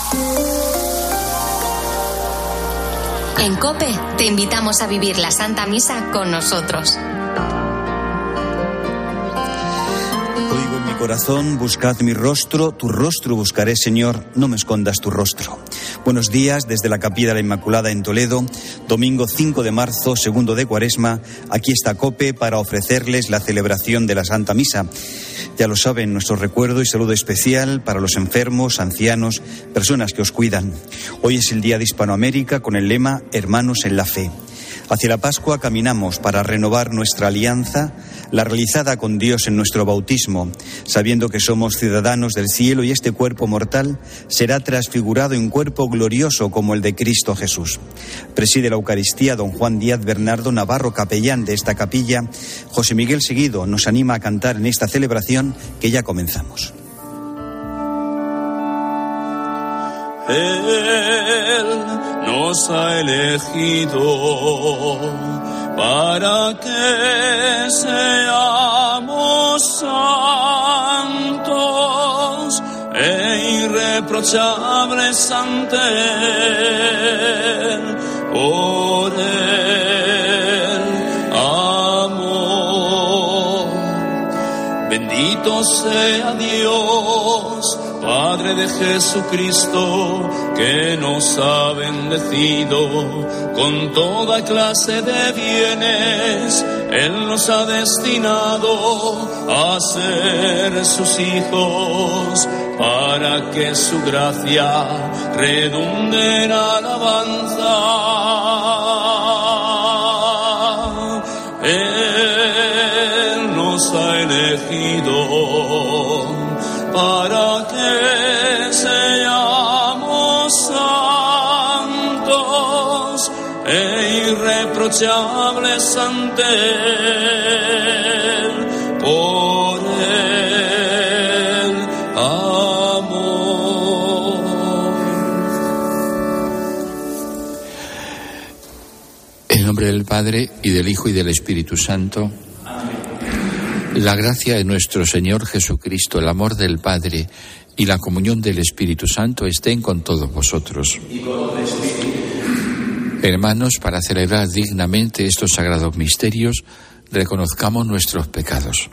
En COPE te invitamos a vivir la Santa Misa con nosotros. Oigo en mi corazón, buscad mi rostro, tu rostro buscaré, Señor, no me escondas tu rostro. Buenos días desde la Capilla de la Inmaculada en Toledo, domingo 5 de marzo, segundo de Cuaresma. Aquí está COPE para ofrecerles la celebración de la Santa Misa. Ya lo saben, nuestro recuerdo y saludo especial para los enfermos, ancianos, personas que os cuidan. Hoy es el Día de Hispanoamérica con el lema Hermanos en la Fe. Hacia la Pascua caminamos para renovar nuestra alianza, la realizada con Dios en nuestro bautismo, sabiendo que somos ciudadanos del cielo y este cuerpo mortal será transfigurado en cuerpo glorioso como el de Cristo Jesús. Preside la Eucaristía don Juan Díaz Bernardo Navarro, capellán de esta capilla. José Miguel Seguido nos anima a cantar en esta celebración que ya comenzamos. Él nos ha elegido para que seamos santos e irreprochables ante Él, por el amor. Bendito sea Dios, Padre de Jesucristo, que nos ha bendecido con toda clase de bienes. Él nos ha destinado a ser sus hijos, para que su gracia redunde en alabanza. Él nos ha elegido para que seamos santos e irreprochables ante Él, por el amor. En nombre del Padre, y del Hijo, y del Espíritu Santo. La gracia de nuestro Señor Jesucristo, el amor del Padre y la comunión del Espíritu Santo estén con todos vosotros. Hermanos, para celebrar dignamente estos sagrados misterios, reconozcamos nuestros pecados.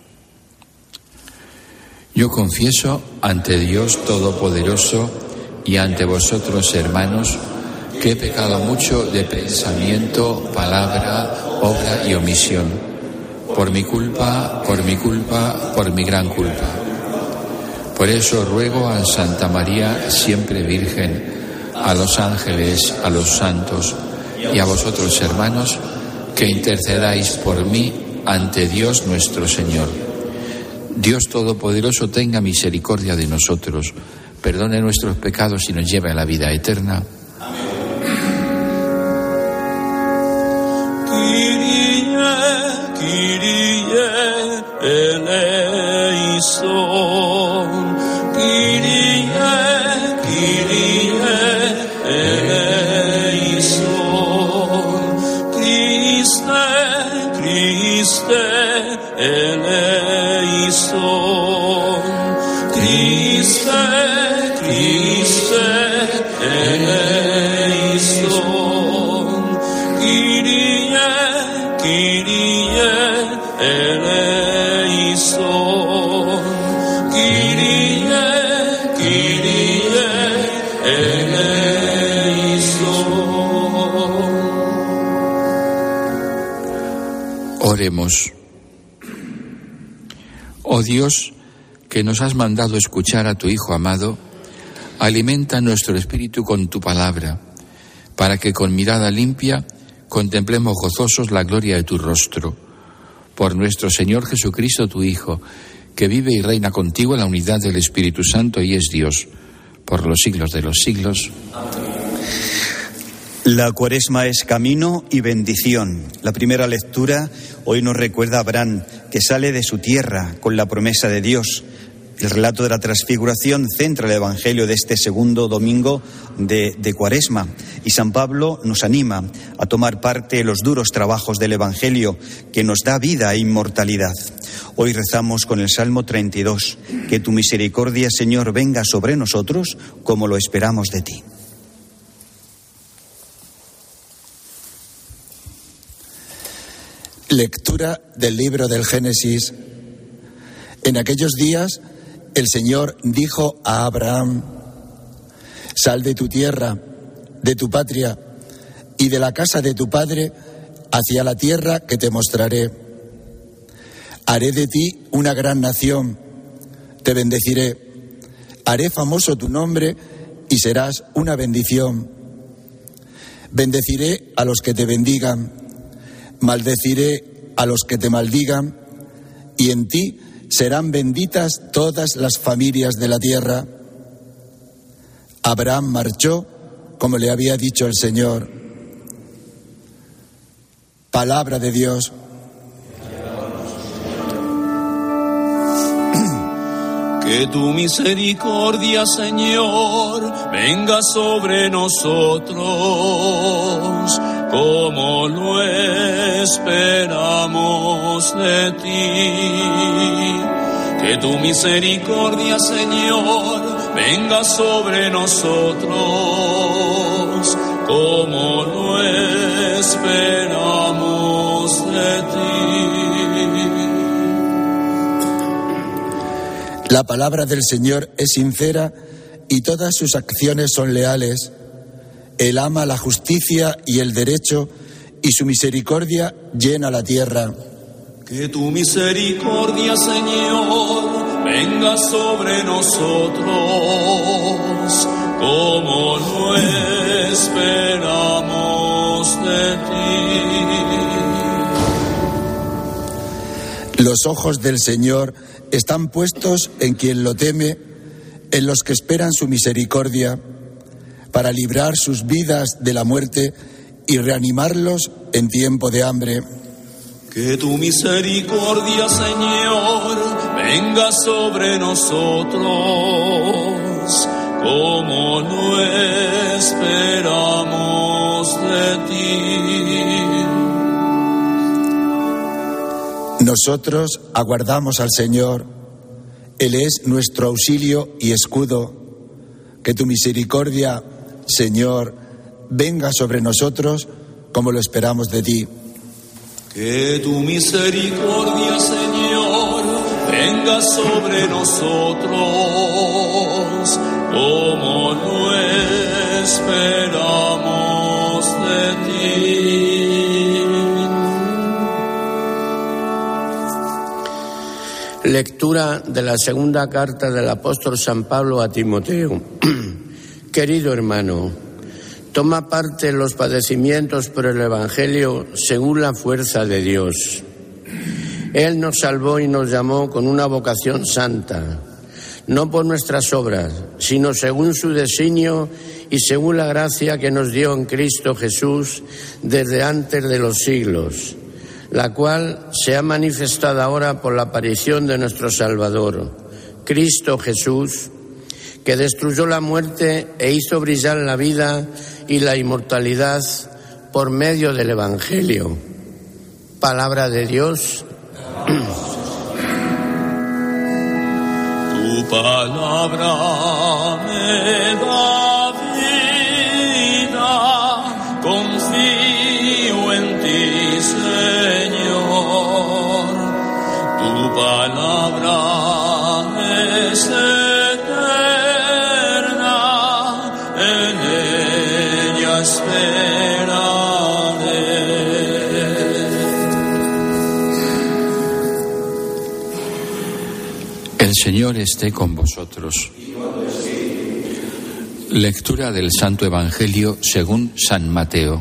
Yo confieso ante Dios Todopoderoso y ante vosotros, hermanos, que he pecado mucho de pensamiento, palabra, obra y omisión. Por mi culpa, por mi gran culpa. Por eso ruego a Santa María, siempre Virgen, a los ángeles, a los santos y a vosotros, hermanos, que intercedáis por mí ante Dios nuestro Señor. Dios Todopoderoso tenga misericordia de nosotros, perdone nuestros pecados y nos lleve a la vida eterna. Kyrie eleison, Kyrie, Kyrie eleison, Christe, Christe eleison, Christe, Christe eleison, Kyrie, Kyrie eleison, Kyrie, Kyrie eleison. Oremos. Oh Dios, que nos has mandado escuchar a tu Hijo amado, alimenta nuestro espíritu con tu palabra, para que con mirada limpia contemplemos gozosos la gloria de tu rostro. Por nuestro Señor Jesucristo, tu Hijo, que vive y reina contigo en la unidad del Espíritu Santo y es Dios, por los siglos de los siglos. La Cuaresma es camino y bendición. La primera lectura hoy nos recuerda a Abraham, que sale de su tierra con la promesa de Dios. El relato de la transfiguración centra el Evangelio de este segundo domingo de Cuaresma, y San Pablo nos anima a tomar parte en los duros trabajos del Evangelio que nos da vida e inmortalidad. Hoy rezamos con el Salmo 32, que tu misericordia, Señor, venga sobre nosotros como lo esperamos de ti. Lectura del libro del Génesis. En aquellos días el Señor dijo a Abraham: sal de tu tierra, de tu patria y de la casa de tu padre hacia la tierra que te mostraré. Haré de ti una gran nación, te bendeciré, haré famoso tu nombre y serás una bendición. Bendeciré a los que te bendigan, maldeciré a los que te maldigan, y en ti serán benditas todas las familias de la tierra. Abraham marchó como le había dicho el Señor. Palabra de Dios. Que tu misericordia, Señor, venga sobre nosotros, como lo esperamos de ti. Que tu misericordia, Señor, venga sobre nosotros, como lo esperamos de ti. La palabra del Señor es sincera y todas sus acciones son leales. Él ama la justicia y el derecho, y su misericordia llena la tierra. Que tu misericordia, Señor, venga sobre nosotros, como lo esperamos de ti. Los ojos del Señor están puestos en quien lo teme, en los que esperan su misericordia, para librar sus vidas de la muerte y reanimarlos en tiempo de hambre. Que tu misericordia, Señor, venga sobre nosotros, como lo esperamos de ti. Nosotros aguardamos al Señor. Él es nuestro auxilio y escudo. Que tu misericordia, Señor, venga sobre nosotros como lo esperamos de ti. Que tu misericordia, Señor, venga sobre nosotros, como lo esperamos de ti. Lectura de la segunda carta del apóstol San Pablo a Timoteo. Querido hermano, toma parte en los padecimientos por el Evangelio según la fuerza de Dios. Él nos salvó y nos llamó con una vocación santa, no por nuestras obras, sino según su designio y según la gracia que nos dio en Cristo Jesús desde antes de los siglos, la cual se ha manifestado ahora por la aparición de nuestro Salvador, Cristo Jesús, que destruyó la muerte e hizo brillar la vida y la inmortalidad por medio del Evangelio. Palabra de Dios. Tu palabra me da vida, confío en ti, Señor. Tu palabra es eterna, en ella esperaré. El Señor esté con vosotros. Lectura del Santo Evangelio según San Mateo.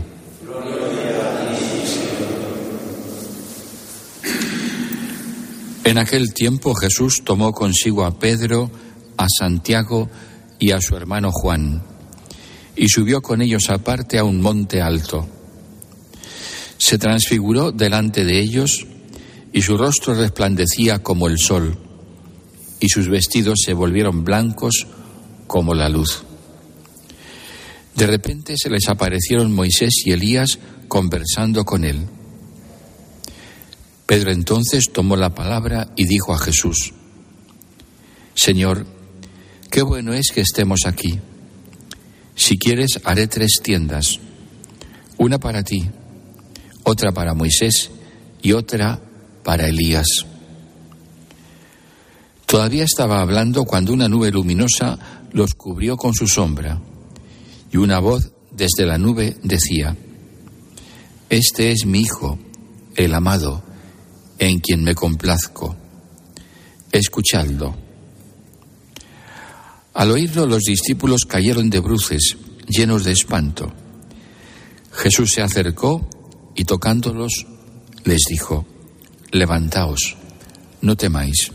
En aquel tiempo Jesús tomó consigo a Pedro, a Santiago y a su hermano Juan, y subió con ellos aparte a un monte alto. Se transfiguró delante de ellos, y su rostro resplandecía como el sol, y sus vestidos se volvieron blancos como la luz. De repente se les aparecieron Moisés y Elías conversando con él. Pedro entonces tomó la palabra y dijo a Jesús: Señor, qué bueno es que estemos aquí. Si quieres, haré 3 tiendas, una para ti, otra para Moisés y otra para Elías. Todavía estaba hablando cuando una nube luminosa los cubrió con su sombra, y una voz desde la nube decía: Este es mi Hijo, el amado, en quien me complazco. Escuchadlo. Al oírlo, los discípulos cayeron de bruces, llenos de espanto. Jesús se acercó y tocándolos les dijo: Levantaos, no temáis.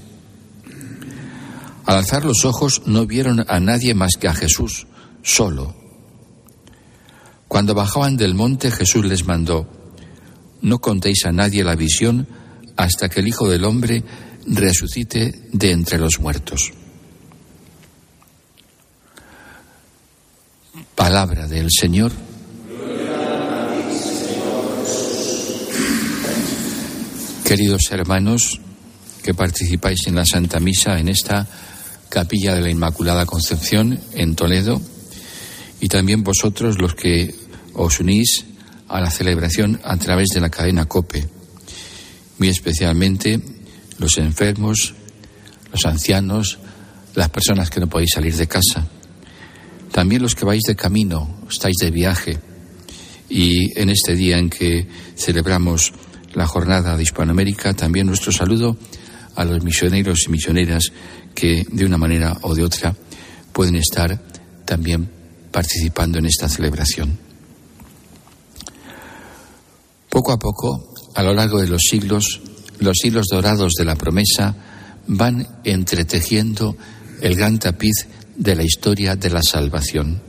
Al alzar los ojos no vieron a nadie más que a Jesús, solo. Cuando bajaban del monte, Jesús les mandó: No contéis a nadie la visión hasta que el Hijo del Hombre resucite de entre los muertos. Palabra del Señor. Queridos hermanos que participáis en la Santa Misa en esta Capilla de la Inmaculada Concepción en Toledo, y también vosotros los que os unís a la celebración a través de la cadena COPE, muy especialmente los enfermos, los ancianos, las personas que no podéis salir de casa, también los que vais de camino, estáis de viaje, y en este día en que celebramos la jornada de Hispanoamérica, también nuestro saludo a los misioneros y misioneras que de una manera o de otra pueden estar también participando en esta celebración. Poco a poco, a lo largo de los siglos dorados de la promesa van entretejiendo el gran tapiz de la historia de la salvación.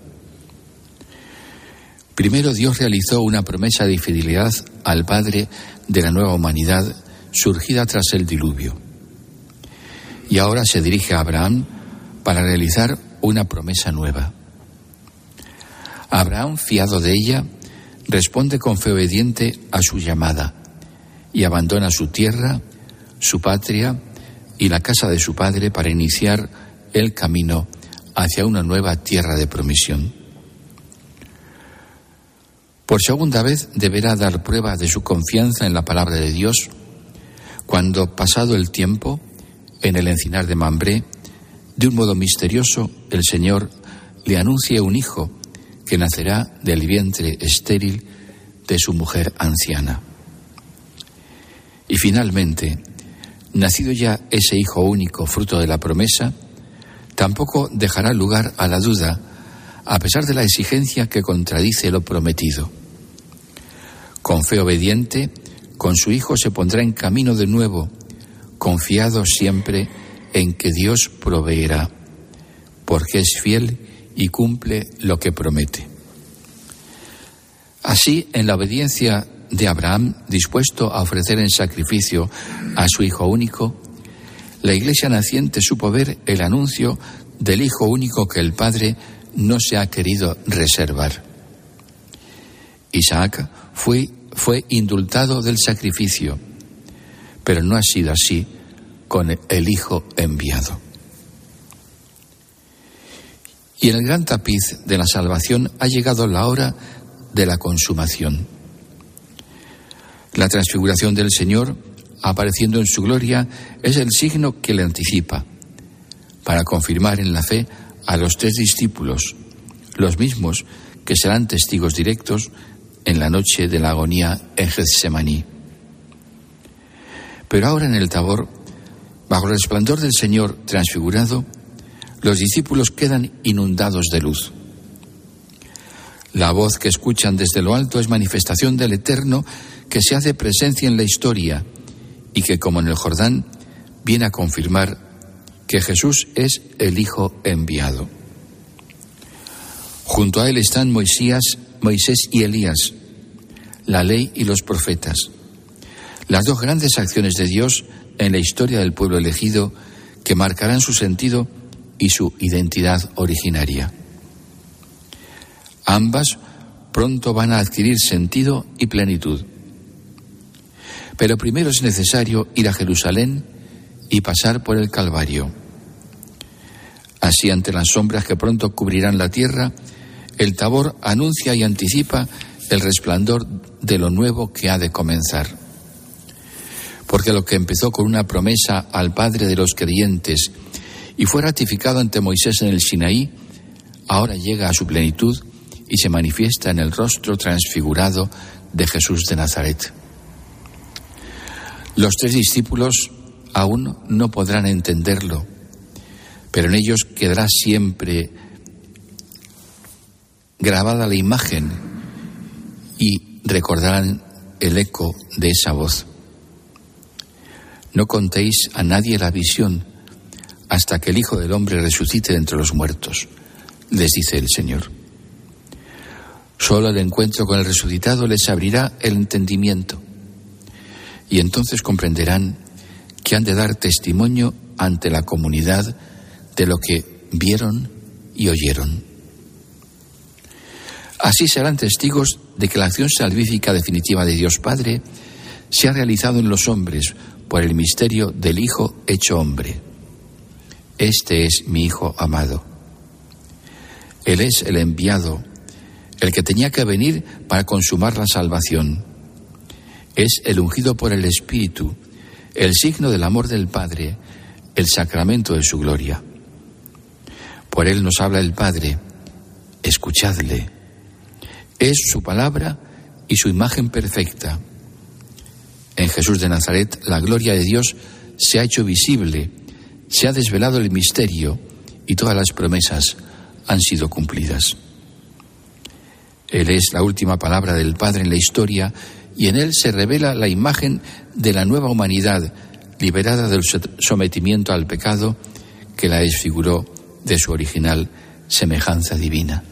Primero Dios realizó una promesa de fidelidad al Padre de la nueva humanidad surgida tras el diluvio. Y ahora se dirige a Abraham para realizar una promesa nueva. Abraham, fiado de ella, responde con fe obediente a su llamada y abandona su tierra, su patria y la casa de su padre para iniciar el camino hacia una nueva tierra de promisión. Por segunda vez deberá dar prueba de su confianza en la palabra de Dios cuando, pasado el tiempo, en el encinar de Mambré, de un modo misterioso, el Señor le anuncia un hijo que nacerá del vientre estéril de su mujer anciana. Y finalmente, nacido ya ese hijo único, fruto de la promesa, tampoco dejará lugar a la duda, a pesar de la exigencia que contradice lo prometido. Con fe obediente, con su hijo se pondrá en camino de nuevo, confiado siempre en que Dios proveerá, porque es fiel y cumple lo que promete. Así, en la obediencia de Abraham, dispuesto a ofrecer en sacrificio a su hijo único, la Iglesia naciente supo ver el anuncio del hijo único que el Padre no se ha querido reservar. Isaac fue indultado del sacrificio, pero no ha sido así con el Hijo enviado. Y en el gran tapiz de la salvación ha llegado la hora de la consumación. La transfiguración del Señor, apareciendo en su gloria, es el signo que le anticipa, para confirmar en la fe a los 3 discípulos, los mismos que serán testigos directos en la noche de la agonía en Getsemaní. Pero ahora en el Tabor, bajo el resplandor del Señor transfigurado, los discípulos quedan inundados de luz. La voz que escuchan desde lo alto es manifestación del Eterno que se hace presencia en la historia y que, como en el Jordán, viene a confirmar que Jesús es el Hijo enviado. Junto a él están Moisés y Elías, la ley y los profetas, las 2 grandes acciones de Dios en la historia del pueblo elegido que marcarán su sentido y su identidad originaria. Ambas pronto van a adquirir sentido y plenitud. Pero primero es necesario ir a Jerusalén y pasar por el Calvario. Así, ante las sombras que pronto cubrirán la tierra, el Tabor anuncia y anticipa el resplandor de lo nuevo que ha de comenzar. Porque lo que empezó con una promesa al Padre de los creyentes y fue ratificado ante Moisés en el Sinaí, ahora llega a su plenitud y se manifiesta en el rostro transfigurado de Jesús de Nazaret. Los 3 discípulos aún no podrán entenderlo, pero en ellos quedará siempre grabada la imagen y recordarán el eco de esa voz. No contéis a nadie la visión hasta que el Hijo del Hombre resucite de entre los muertos, les dice el Señor. Solo el encuentro con el resucitado les abrirá el entendimiento y entonces comprenderán que han de dar testimonio ante la comunidad de lo que vieron y oyeron. Así serán testigos de que la acción salvífica definitiva de Dios Padre se ha realizado en los hombres por el misterio del Hijo hecho hombre. Este es mi Hijo amado. Él es el enviado, el que tenía que venir para consumar la salvación. Es el ungido por el Espíritu, el signo del amor del Padre, el sacramento de su gloria. Por él nos habla el Padre, escuchadle. Es su palabra y su imagen perfecta. En Jesús de Nazaret la gloria de Dios se ha hecho visible, se ha desvelado el misterio y todas las promesas han sido cumplidas. Él es la última palabra del Padre en la historia y en él se revela la imagen de la nueva humanidad liberada del sometimiento al pecado que la desfiguró de su original semejanza divina.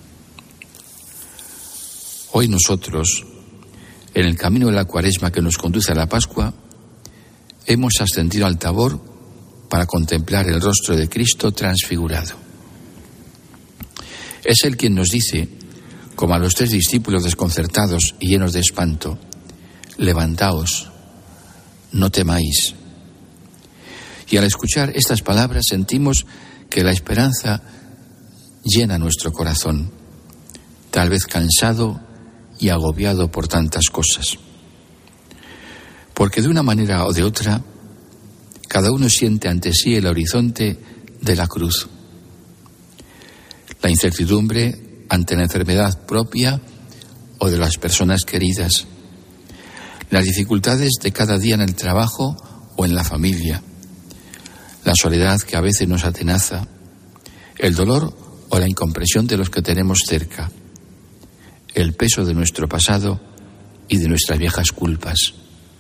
Hoy nosotros, en el camino de la Cuaresma que nos conduce a la Pascua, hemos ascendido al Tabor para contemplar el rostro de Cristo transfigurado. Es Él quien nos dice, como a los 3 discípulos desconcertados y llenos de espanto, levantaos, no temáis. Y al escuchar estas palabras sentimos que la esperanza llena nuestro corazón, tal vez cansado y agobiado por tantas cosas. Porque de una manera o de otra, cada uno siente ante sí el horizonte de la cruz. La incertidumbre ante la enfermedad propia o de las personas queridas. Las dificultades de cada día en el trabajo o en la familia. La soledad que a veces nos atenaza. El dolor o la incomprensión de los que tenemos cerca. El peso de nuestro pasado y de nuestras viejas culpas.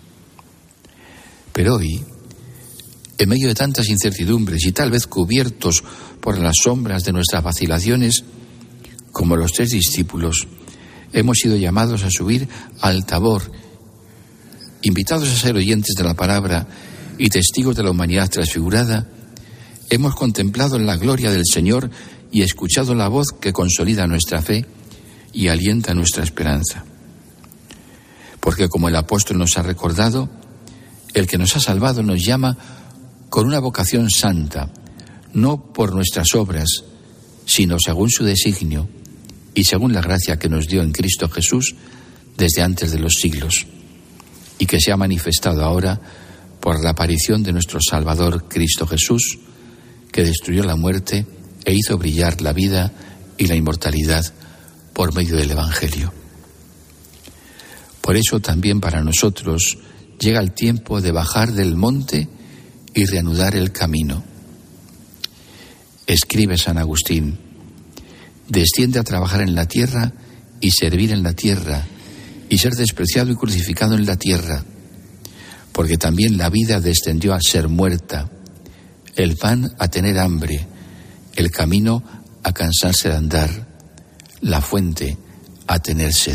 Pero hoy, en medio de tantas incertidumbres y tal vez cubiertos por las sombras de nuestras vacilaciones, como los 3 discípulos, hemos sido llamados a subir al Tabor, invitados a ser oyentes de la palabra y testigos de la humanidad transfigurada. Hemos contemplado la gloria del Señor y escuchado la voz que consolida nuestra fe y alienta nuestra esperanza. Porque como el apóstol nos ha recordado, el que nos ha salvado nos llama con una vocación santa, no por nuestras obras, sino según su designio y según la gracia que nos dio en Cristo Jesús desde antes de los siglos, y que se ha manifestado ahora por la aparición de nuestro Salvador Cristo Jesús, que destruyó la muerte e hizo brillar la vida y la inmortalidad por medio del Evangelio. Por eso también para nosotros llega el tiempo de bajar del monte y reanudar el camino. Escribe San Agustín: desciende a trabajar en la tierra y servir en la tierra y ser despreciado y crucificado en la tierra, porque también la vida descendió a ser muerta, el pan a tener hambre, el camino a cansarse de andar, la fuente a tener sed.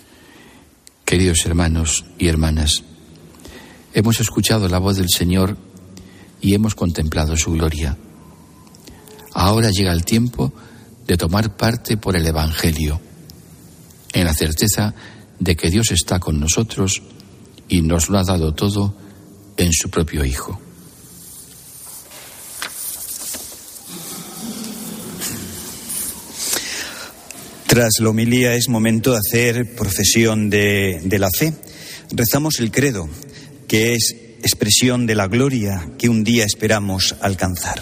Queridos hermanos y hermanas, hemos escuchado la voz del Señor y hemos contemplado su gloria. Ahora llega el tiempo de tomar parte por el Evangelio, en la certeza de que Dios está con nosotros y nos lo ha dado todo en su propio Hijo. Tras la homilía es momento de hacer profesión de la fe. Rezamos el credo, que es expresión de la gloria que un día esperamos alcanzar.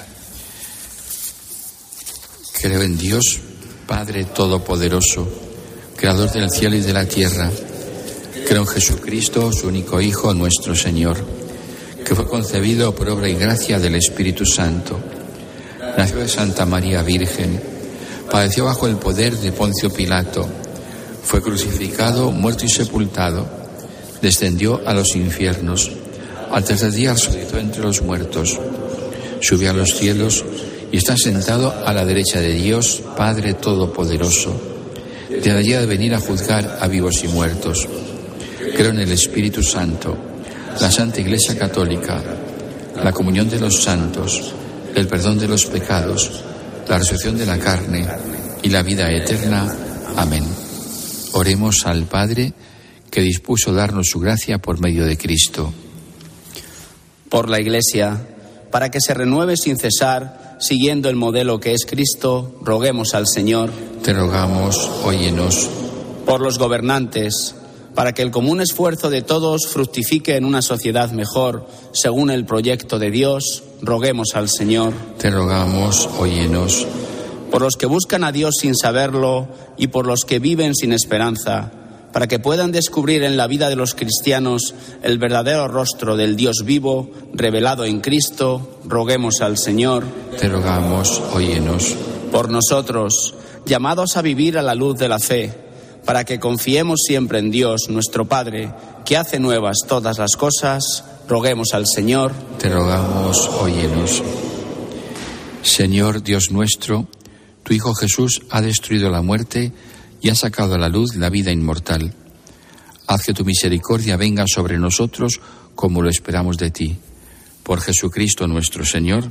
Creo en Dios, Padre Todopoderoso, Creador del cielo y de la tierra. Creo en Jesucristo, su único Hijo, nuestro Señor, que fue concebido por obra y gracia del Espíritu Santo. Nació de Santa María Virgen. Padeció bajo el poder de Poncio Pilato, fue crucificado, muerto y sepultado, descendió a los infiernos, al tercer día resucitó entre los muertos, subió a los cielos y está sentado a la derecha de Dios, Padre Todopoderoso, de allí ha de venir a juzgar a vivos y muertos. Creo en el Espíritu Santo, la Santa Iglesia Católica, la comunión de los santos, el perdón de los pecados, la resurrección de la carne y la vida eterna. Amén. Oremos al Padre que dispuso darnos su gracia por medio de Cristo. Por la Iglesia, para que se renueve sin cesar, siguiendo el modelo que es Cristo, roguemos al Señor. Te rogamos, óyenos. Por los gobernantes, para que el común esfuerzo de todos fructifique en una sociedad mejor, según el proyecto de Dios, roguemos al Señor. Te rogamos, óyenos. Por los que buscan a Dios sin saberlo y por los que viven sin esperanza, para que puedan descubrir en la vida de los cristianos el verdadero rostro del Dios vivo, revelado en Cristo, roguemos al Señor. Te rogamos, óyenos. Por nosotros, llamados a vivir a la luz de la fe, para que confiemos siempre en Dios, nuestro Padre, que hace nuevas todas las cosas, roguemos al Señor. Te rogamos, óyenos. Señor Dios nuestro, tu Hijo Jesús ha destruido la muerte y ha sacado a la luz la vida inmortal. Haz que tu misericordia venga sobre nosotros como lo esperamos de ti. Por Jesucristo nuestro Señor.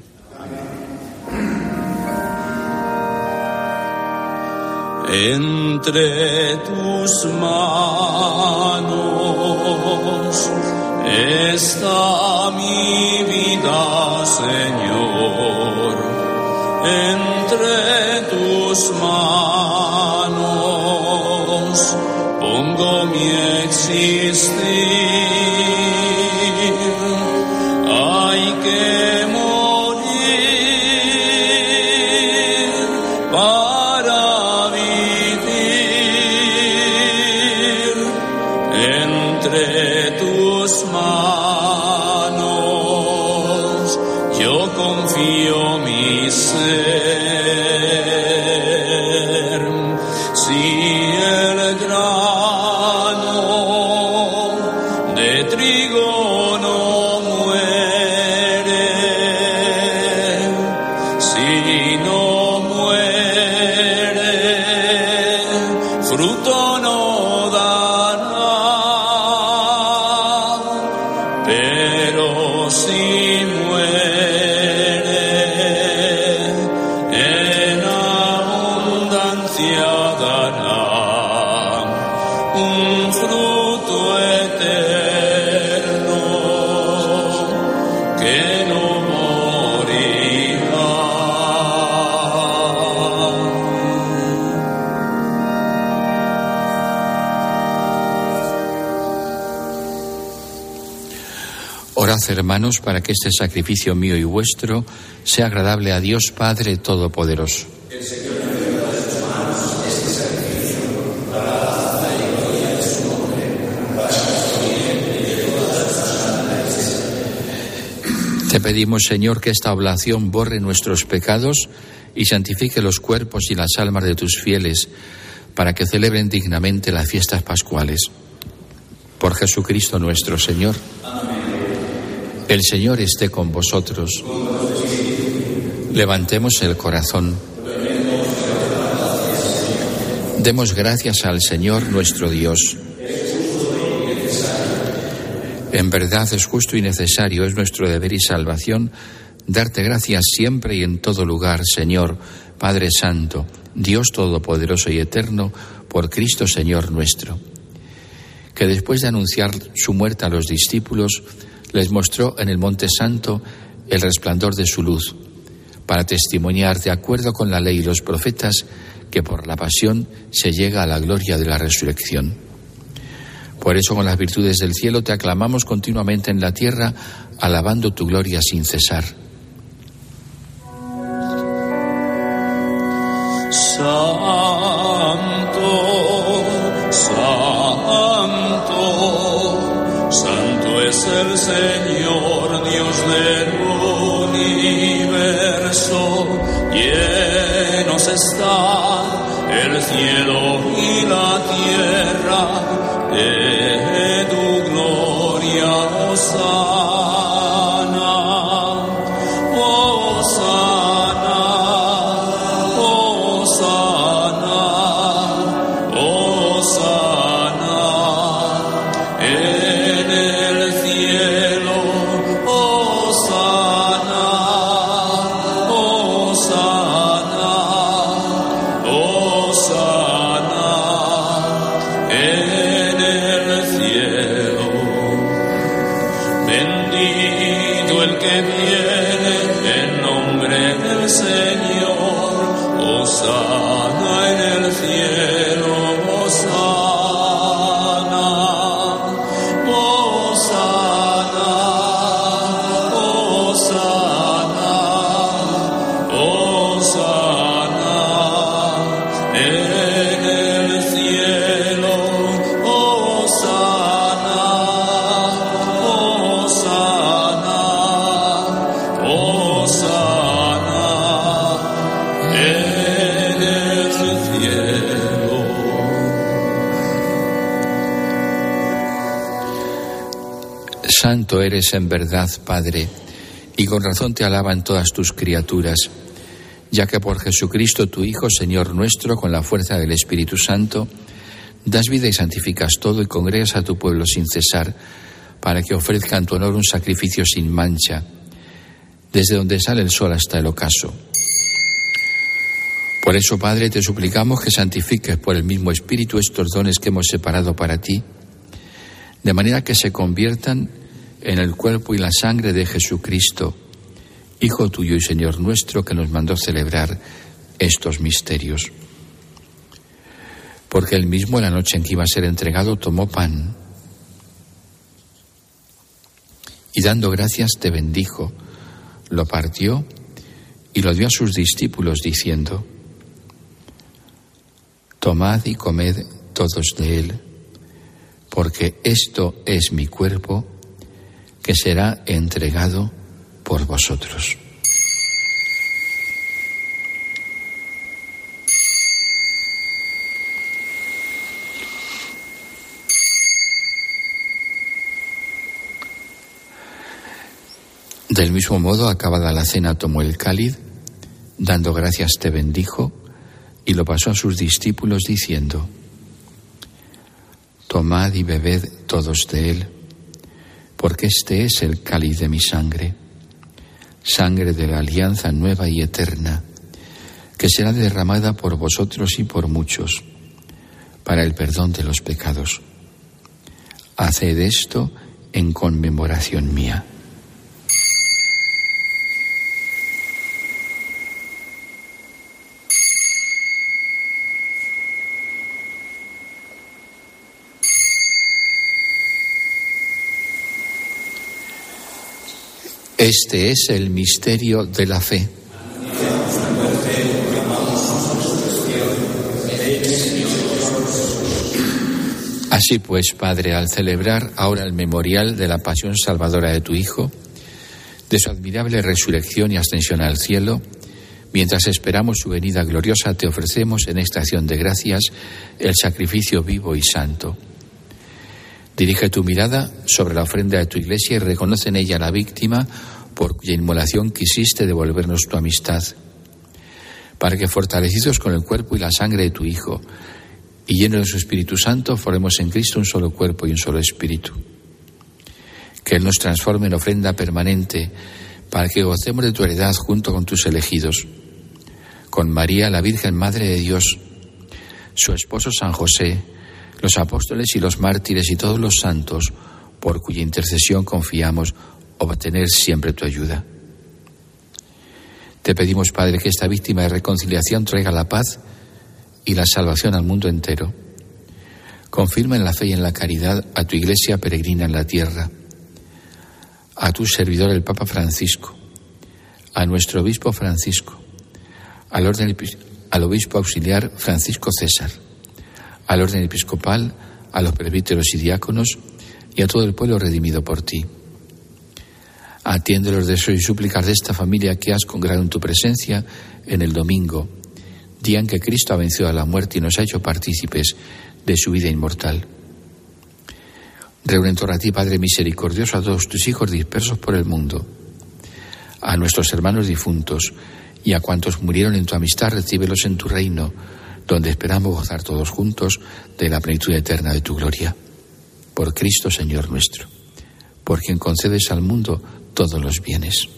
Entre tus manos está mi vida, Señor. Entre tus manos pongo mi existir. Hay que morir para vivir. Entre tus manos yo confío mi ser. Si el grano de trigo no muere, si no muere, fruto no dará, pero si muere, en abundancia dará un fruto eterno que no morirá. Orad, hermanos, para que este sacrificio mío y vuestro sea agradable a Dios Padre Todopoderoso. Te pedimos, Señor, que esta oblación borre nuestros pecados y santifique los cuerpos y las almas de tus fieles, para que celebren dignamente las fiestas pascuales. Por Jesucristo nuestro Señor. Amén. El Señor esté con vosotros. Levantemos el corazón. Demos gracias al Señor nuestro Dios. En verdad es justo y necesario, es nuestro deber y salvación, darte gracias siempre y en todo lugar, Señor, Padre Santo, Dios Todopoderoso y Eterno, por Cristo Señor nuestro, que después de anunciar su muerte a los discípulos, les mostró en el Monte Santo el resplandor de su luz, para testimoniar, de acuerdo con la ley y los profetas, que por la pasión se llega a la gloria de la resurrección. Por eso, con las virtudes del cielo, te aclamamos continuamente en la tierra, alabando tu gloria sin cesar. Santo, santo, santo es el Señor, Dios del universo. Llenos están el cielo y la tierra de tu gloria, Hosana, Hosana, Hosana, Hosana en el cielo, Hosana, Hosana, Hosana en el cielo. Bendito el que viene en nombre del Señor, Hosana en el cielo, Hosana, Hosana, Hosana, Hosana en el cielo, Hosana, Hosana, Hosana en el cielo. Santo eres en verdad, Padre, y con razón te alaban todas tus criaturas, ya que por Jesucristo tu Hijo, Señor nuestro, con la fuerza del Espíritu Santo, das vida y santificas todo y congregas a tu pueblo sin cesar, para que ofrezca en tu honor un sacrificio sin mancha, desde donde sale el sol hasta el ocaso. Por eso, Padre, te suplicamos que santifiques por el mismo Espíritu estos dones que hemos separado para ti, de manera que se conviertan en el cuerpo y la sangre de Jesucristo, Hijo tuyo y Señor nuestro, que nos mandó celebrar estos misterios. Porque él mismo, la noche en que iba a ser entregado, tomó pan y dando gracias te bendijo, lo partió y lo dio a sus discípulos diciendo: tomad y comed todos de él, porque esto es mi cuerpo, que será entregado por vosotros. Del mismo modo, acabada la cena, tomó el cáliz, dando gracias te bendijo, y lo pasó a sus discípulos diciendo: tomad y bebed todos de él, porque este es el cáliz de mi sangre, sangre de la alianza nueva y eterna, que será derramada por vosotros y por muchos, para el perdón de los pecados. Haced esto en conmemoración mía. Este es el misterio de la fe. Así pues, Padre, al celebrar ahora el memorial de la pasión salvadora de tu Hijo, de su admirable resurrección y ascensión al cielo, mientras esperamos su venida gloriosa, te ofrecemos en esta acción de gracias el sacrificio vivo y santo. Dirige tu mirada sobre la ofrenda de tu Iglesia y reconoce en ella la víctima por cuya inmolación quisiste devolvernos tu amistad, para que, fortalecidos con el cuerpo y la sangre de tu Hijo y llenos de su Espíritu Santo, formemos en Cristo un solo cuerpo y un solo espíritu. que Él nos transforme en ofrenda permanente para que gocemos de tu heredad junto con tus elegidos, con María, la Virgen Madre de Dios, su esposo San José, los apóstoles y los mártires y todos los santos, por cuya intercesión confiamos obtener siempre tu ayuda. Te pedimos, Padre, que esta víctima de reconciliación traiga la paz y la salvación al mundo entero. Confirma en la fe y en la caridad a tu Iglesia peregrina en la tierra, a tu servidor el Papa Francisco, a nuestro obispo Francisco, al obispo auxiliar Francisco César, al orden episcopal, a los presbíteros y diáconos y a todo el pueblo redimido por ti. Atiende los deseos y súplicas de esta familia que has congregado en tu presencia en el domingo, día en que Cristo ha vencido a la muerte y nos ha hecho partícipes de su vida inmortal. Reúne en torno a ti, Padre misericordioso, a todos tus hijos dispersos por el mundo, a nuestros hermanos difuntos y a cuantos murieron en tu amistad, recíbelos en tu reino, donde esperamos gozar todos juntos de la plenitud eterna de tu gloria. Por Cristo, Señor nuestro, por quien concedes al mundo todos los bienes.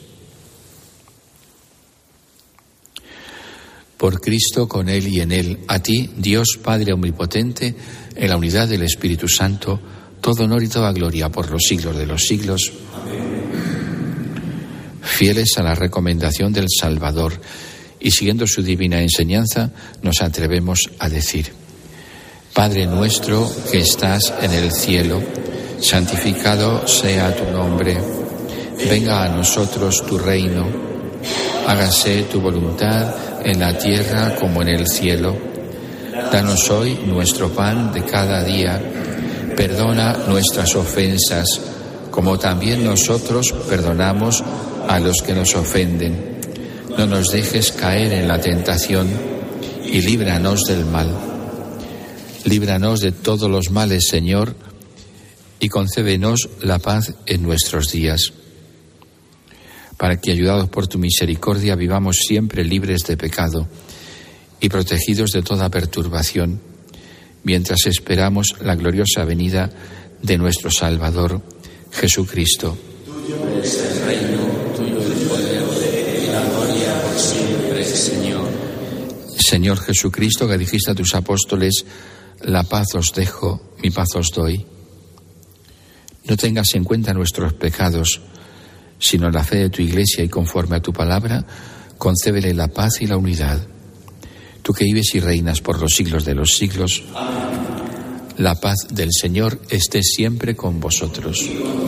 Por Cristo, con Él y en Él, a ti, Dios Padre omnipotente, en la unidad del Espíritu Santo, todo honor y toda gloria por los siglos de los siglos. Amén. Fieles a la recomendación del Salvador y siguiendo su divina enseñanza, nos atrevemos a decir: Padre nuestro que estás en el cielo, santificado sea tu nombre. Venga a nosotros tu reino. Hágase tu voluntad en la tierra como en el cielo. Danos hoy nuestro pan de cada día. Perdona nuestras ofensas, como también nosotros perdonamos a los que nos ofenden. No nos dejes caer en la tentación y líbranos del mal. Líbranos de todos los males, Señor, y concédenos la paz en nuestros días, para que, ayudados por tu misericordia, vivamos siempre libres de pecado y protegidos de toda perturbación, mientras esperamos la gloriosa venida de nuestro Salvador, Jesucristo. Tuyo es el reino, tuyo el poder y la gloria por siempre, Señor. Señor Jesucristo, que dijiste a tus apóstoles: la paz os dejo, mi paz os doy. No tengas en cuenta nuestros pecados, sino la fe de tu Iglesia, y conforme a tu palabra, concédele la paz y la unidad. Tú que vives y reinas por los siglos de los siglos. Amén. La paz del Señor esté siempre con vosotros.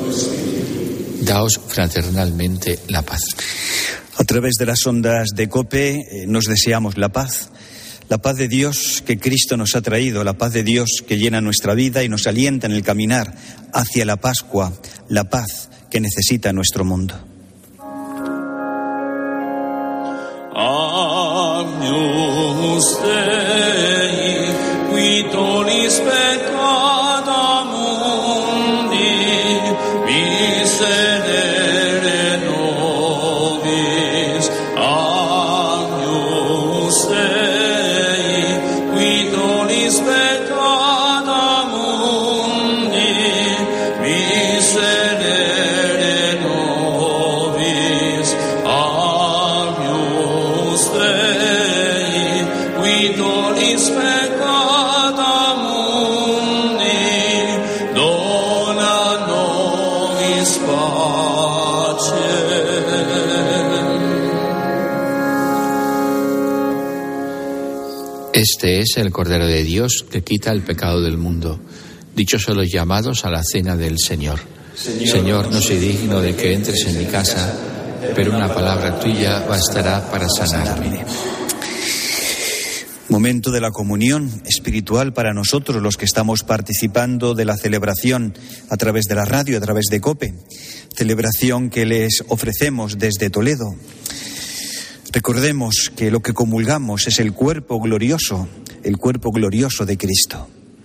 Daos fraternalmente la paz. A través de las ondas de COPE nos deseamos la paz de Dios que Cristo nos ha traído, la paz de Dios que llena nuestra vida y nos alienta en el caminar hacia la Pascua, la paz que necesita nuestro mundo. Agnus Dei, qui tollis peccata mundi, miserere nobis. Agnus Dei, qui tollis peccata mundi, miserere nobis. Agnus Dei, qui tollis peccata mundi, dona nobis pacem. Este es el Cordero de Dios que quita el pecado del mundo. Dichosos los llamados a la cena del Señor. Señor, no soy digno de que entres en mi casa, pero una palabra tuya bastará para sanarme. Momento de la comunión espiritual para nosotros, los que estamos participando de la celebración a través de la radio, a través de COPE. Celebración que les ofrecemos desde Toledo. Recordemos que lo que comulgamos es el cuerpo glorioso de Cristo.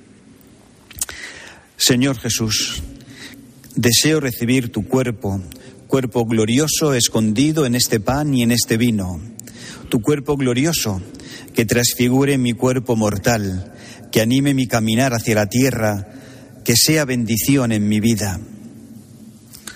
Señor Jesús, deseo recibir tu cuerpo glorioso escondido en este pan y en este vino. Tu cuerpo glorioso que transfigure mi cuerpo mortal, que anime mi caminar hacia la tierra, que sea bendición en mi vida.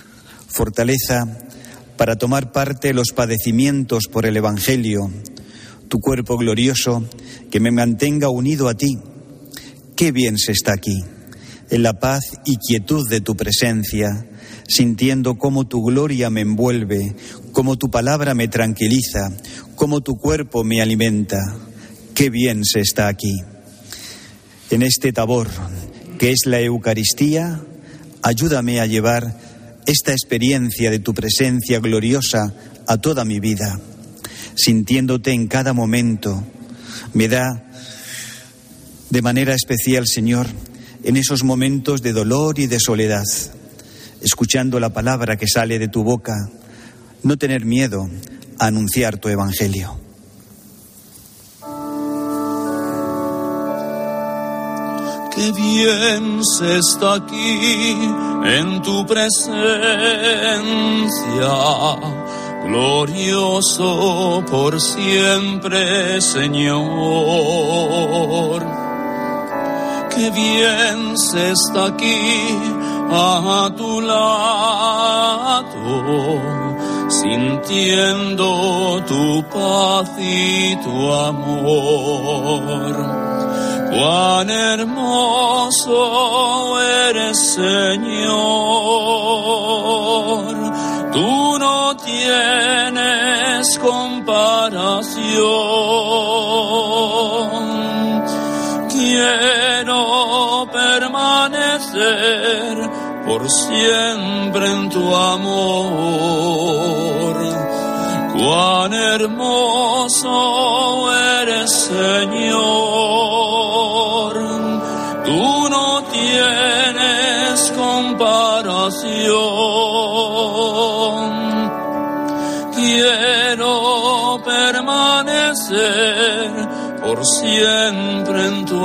fortaleza para tomar parte en los padecimientos por el Evangelio, tu cuerpo glorioso que me mantenga unido a ti. Qué bien se está aquí, en la paz y quietud de tu presencia, sintiendo cómo tu gloria me envuelve, cómo tu palabra me tranquiliza, cómo tu cuerpo me alimenta. Qué bien se está aquí. En este tabor, que es la Eucaristía, ayúdame a llevar esta experiencia de tu presencia gloriosa a toda mi vida, sintiéndote en cada momento. Me da de manera especial, Señor, en esos momentos de dolor y de soledad, escuchando la palabra que sale de tu boca, no tener miedo a anunciar tu Evangelio. Qué bien se está aquí en tu presencia, glorioso por siempre, Señor. Qué bien se está aquí a tu lado, sintiendo tu paz y tu amor. Cuán hermoso eres, Señor, tú no tienes comparación. Quiero permanecer por siempre en tu amor. Cuán hermoso eres, Señor, tú no tienes comparación. Quiero permanecer por siempre en tu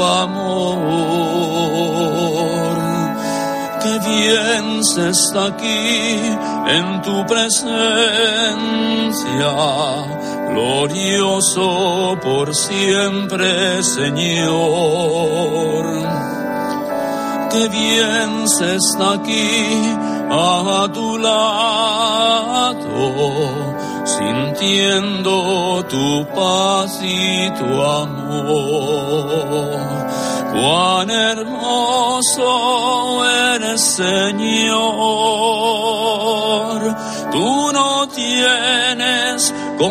amor. Qué bien se está aquí en tu presencia, glorioso por siempre, Señor. Qué bien se está aquí a tu lado, sintiendo tu paz y tu amor. Cuán hermoso eres, Señor, tú no tienes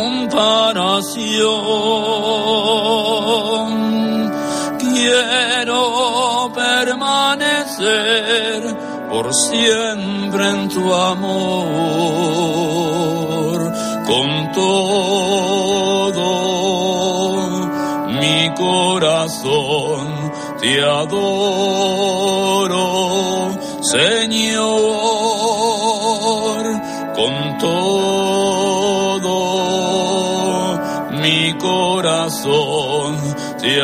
comparación. Quiero permanecer por siempre en tu amor. Con todo mi corazón te adoro, Señor, con todo mi corazón te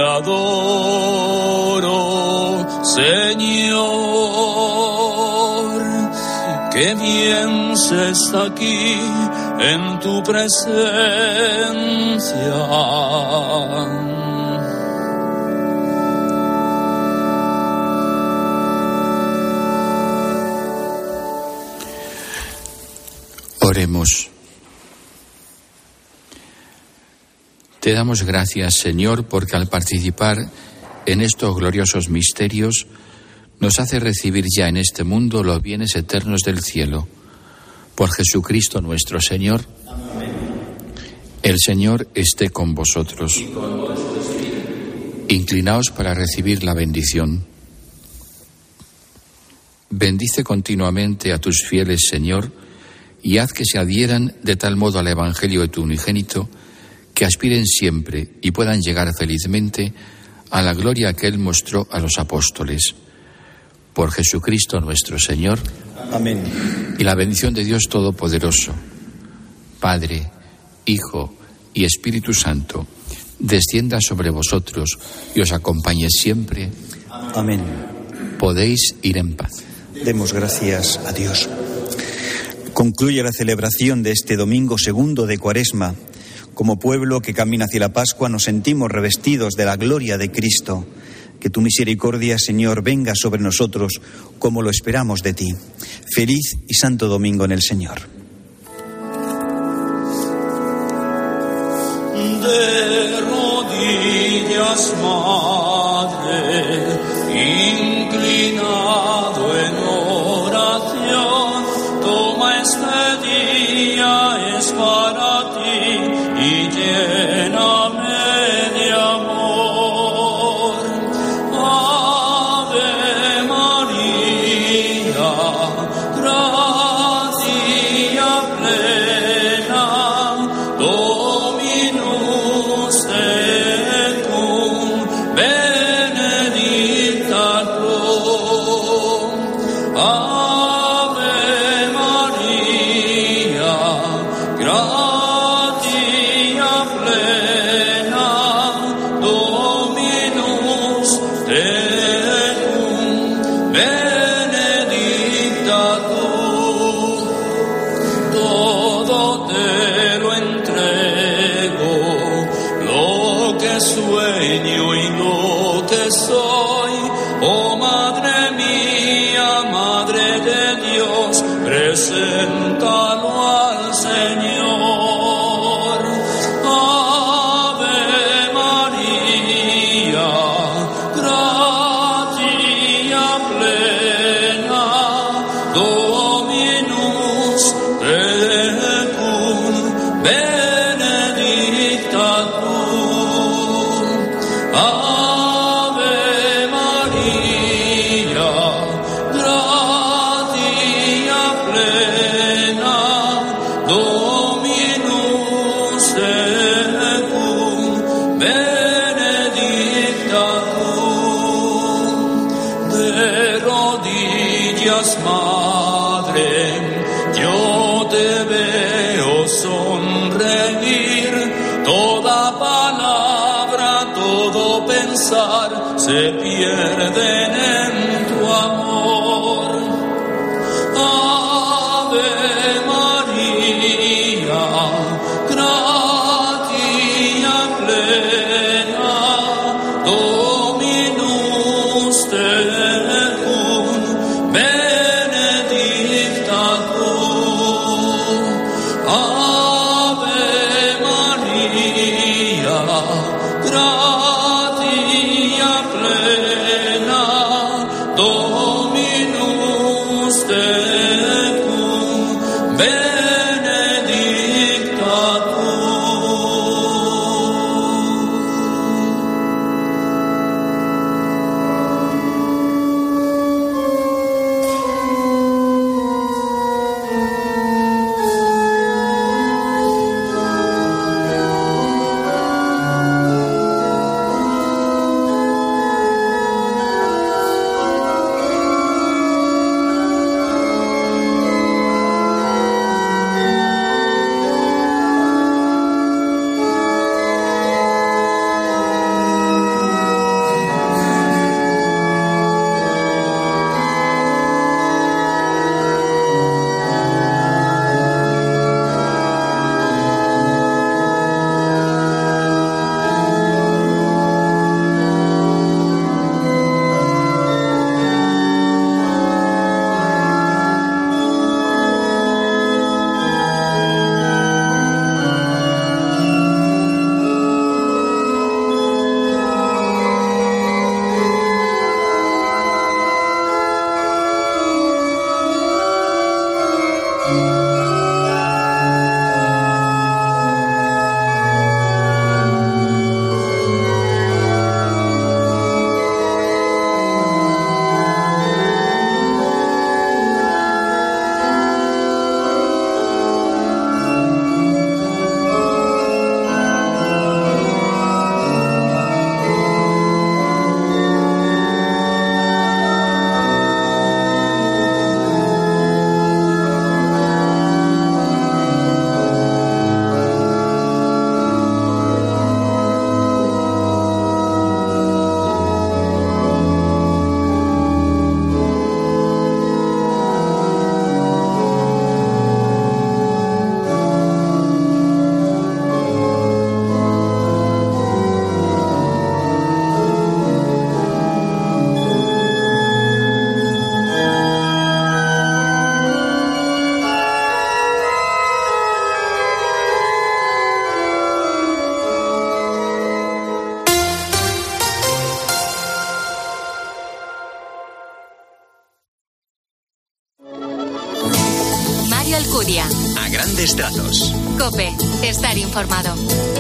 adoro, Señor. Qué bien se está aquí en tu presencia. Oremos. Te damos gracias, Señor, porque al participar en estos gloriosos misterios nos hace recibir ya en este mundo los bienes eternos del cielo. Por Jesucristo nuestro Señor. Amén. El Señor esté con vosotros. Y con vuestro espíritu. Inclinaos para recibir la bendición. Bendice continuamente a tus fieles, Señor, y haz que se adhieran de tal modo al Evangelio de tu unigénito, que aspiren siempre y puedan llegar felizmente a la gloria que Él mostró a los apóstoles. Por Jesucristo nuestro Señor. Amén. Y la bendición de Dios Todopoderoso, Padre, Hijo y Espíritu Santo, descienda sobre vosotros y os acompañe siempre. Amén. Podéis ir en paz. Demos gracias a Dios. Concluye la celebración de este domingo segundo de Cuaresma. Como pueblo que camina hacia la Pascua nos sentimos revestidos de la gloria de Cristo. Que tu misericordia, Señor, venga sobre nosotros como lo esperamos de ti. Feliz y santo domingo en el Señor. De rodillas, Madre, inclinado en oración, toma este día, es para ti, y lléname de amor. Ave María, gracia plena, Dominus tecum, benedicta tu. Ave María, gratia plena, Dominus tecum, benedicta tu. Todo te lo entrego, lo que sueño y lo que soy. Oh Madre mía, Madre de Dios, preséntalo al Señor. Ave María, gratia plena, Dominus tecum, benedicta tu. Ave María, gratia plena, Dominus tecum, benedicta tu. De rodillas, Madre, yo te veo sonreír. Toda palabra, todo pensar se pierden en tu amor. Ave María, gratia plena, Dominus tecum, benedicta tu. Ave María, gratia plena, Dominus tecum. Alcudia. A grandes trazos. COPE. Estar informado.